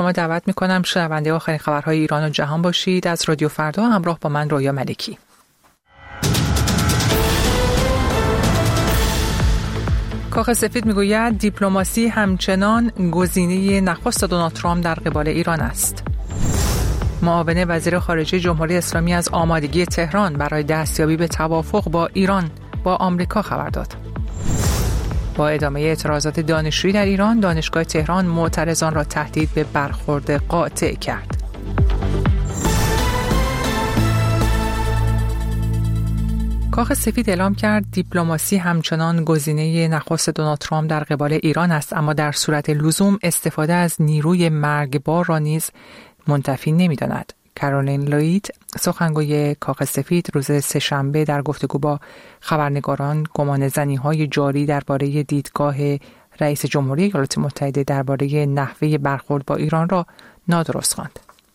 شما دعوت میکنم شنونده آخرین خبرهای ایران و جهان باشید. از رادیو فردا همراه با من رویا ملکی. کاخ سفید میگوید دیپلماسی همچنان گزینه نخست دونالد ترامپ در قبال ایران است. معاون وزیر خارجه جمهوری اسلامی از آمادگی تهران برای دستیابی به توافق با ایران با آمریکا خبر داد. با ادامه اعتراضات دانشجویی در ایران، دانشگاه تهران معترضان را تهدید به برخورد قاطع کرد. کاخ سفید اعلام کرد دیپلماسی همچنان گزینه نخست دونالد ترامپ در قبال ایران است، اما در صورت لزوم استفاده از نیروی مرگبار را نیز منتفی نمی‌داند. کارولین لوید، سخنگوی کاخ سفید، روز سه‌شنبه در گفتگو با خبرنگاران گمانه‌زنی‌های جاری درباره دیدگاه رئیس جمهوری ایالات متحده درباره نحوه برخورد با ایران را نادرست خواند.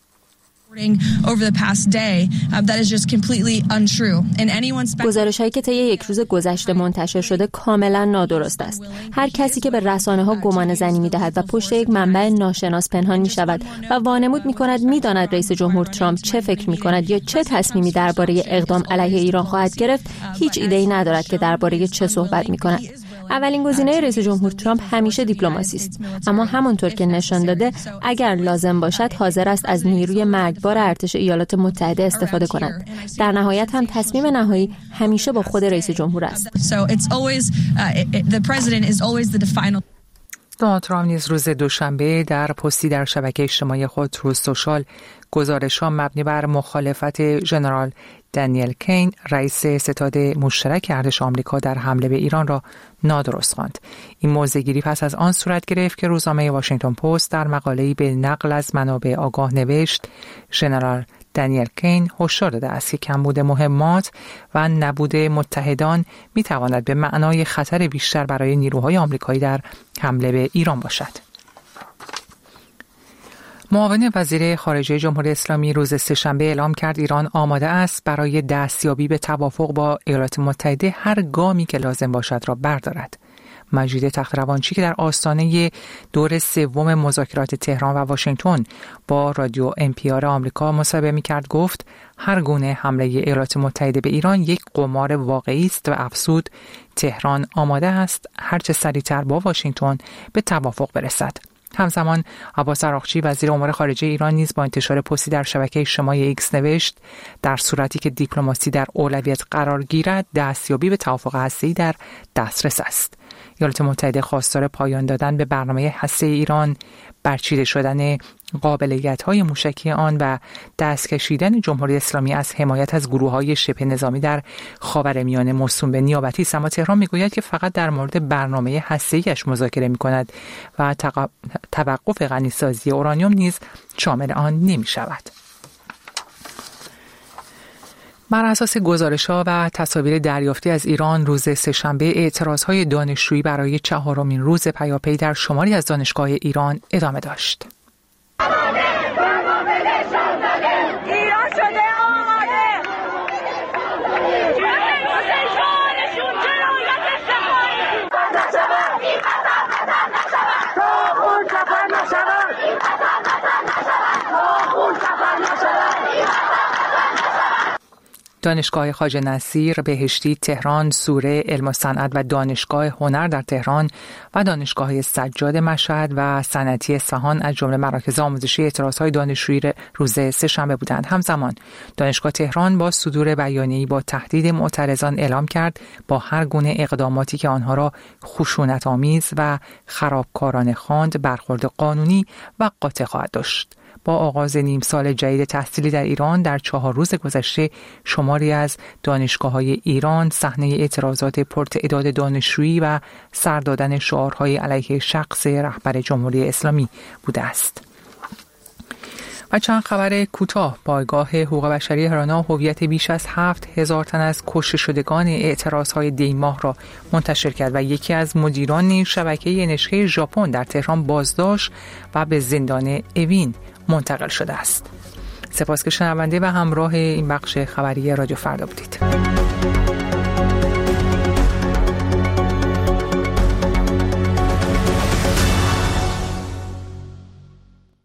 گزارش‌هایی که طی یک روز گذشته منتشر شده کاملا نادرست است. هر کسی که به رسانه‌ها گمانه‌زنی می‌دهد و پشت یک منبع ناشناس پنهان می‌شود و وانمود می‌کند می‌داند رئیس جمهور ترامپ چه فکر می‌کند یا چه تصمیمی درباره اقدام علیه ایران خواهد گرفت، هیچ ایده‌ای ندارد که درباره چه صحبت می‌کند. اولین گزینه رئیس جمهور ترامپ همیشه دیپلماسی است، اما همانطور که نشان داده اگر لازم باشد حاضر است از نیروی مرگبار ارتش ایالات متحده استفاده کند. در نهایت هم تصمیم نهایی همیشه با خود رئیس جمهور است. دونالد ترامپ نیز روز دوشنبه در پستی در شبکه اجتماعی خود تروث سوشال گزارش‌ها مبنی بر مخالفت ژنرال دانیل کین، رئیس ستاد مشترک ارتش آمریکا در حمله به ایران را نادرست خواند. این موضع‌گیری پس از آن صورت گرفت که روزنامه واشنگتن پست در مقاله‌ای به نقل از منابع آگاه نوشت ژنرال دانیل کین هشدار داده است که کمبود مهمات و نبود متحدان می‌تواند به معنای خطر بیشتر برای نیروهای آمریکایی در حمله به ایران باشد. معاون وزیر خارجه جمهوری اسلامی روز سه‌شنبه اعلام کرد ایران آماده است برای دستیابی به توافق با ایالات متحده هر گامی که لازم باشد را بردارد. مجید تخت‌روانچی که در آستانه دور سوم مذاکرات تهران و واشنگتن با رادیو NPR آمریکا مصاحبه می‌کرد گفت هر گونه حمله ایالات متحده به ایران یک قمار واقعی است و افزود تهران آماده است هرچه سریعتر با واشنگتن به توافق برسد. همزمان عباس عراقچی وزیر امور خارجه ایران نیز با انتشار پستی در شبکه اجتماعی ایکس نوشت در صورتی که دیپلماسی در اولویت قرار گیرد دستیابی به توافق هسته‌ای در دسترس است. ایالات متحده خواستار پایان دادن به برنامه هسته ایران، برچیده شدن قابلیت‌های موشکی آن و دست کشیدن جمهوری اسلامی از حمایت از گروه‌های شبه نظامی در خاورمیانه موسوم به نیابتی است، اما تهران می‌گوید که فقط در مورد برنامه هسته‌ایش مذاکره می‌کند و توقف غنیسازی اورانیوم نیز شامل آن نمی‌شود. بر اساس گزارش‌ها و تصاویر دریافتی از ایران روز سه‌شنبه اعتراض‌های دانشجویی برای چهارمین روز پیاپی در شماری از دانشگاه ایران ادامه داشت. دانشگاه خواجه نصیر بهشتی تهران، سوره علم و صنعت و دانشگاه هنر در تهران و دانشگاه سجاد مشهد و صنعتی اصفهان از جمله مراکز آموزشی اعتراضهای دانشجویی روز سه‌شنبه بودند. همزمان دانشگاه تهران با صدور بیانیه‌ای با تهدید معترضان اعلام کرد با هر گونه اقداماتی که آنها را خشونت‌آمیز و خرابکارانه خواند برخورد قانونی و قاطع خواهد داشت. با آغاز نیم سال جدید تحصیلی در ایران در 4 روز گذشته شماری از دانشگاه‌های ایران صحنه اعتراضات پرتعداد دانشجویی و سر دادن شعارهای علیه شخص رهبر جمهوری اسلامی بوده است. و چند خبر کوتاه. پایگاه حقوق بشری هرانا هویت بیش از 7,000 تن از کشته شدگان اعتراضهای دی ماه را منتشر کرد و یکی از مدیران شبکه NHK ژاپن در تهران بازداشت و به زندان اوین منتقل شده است. سپاس که شنونده و همراه این بخش خبری رادیو فردا بودید.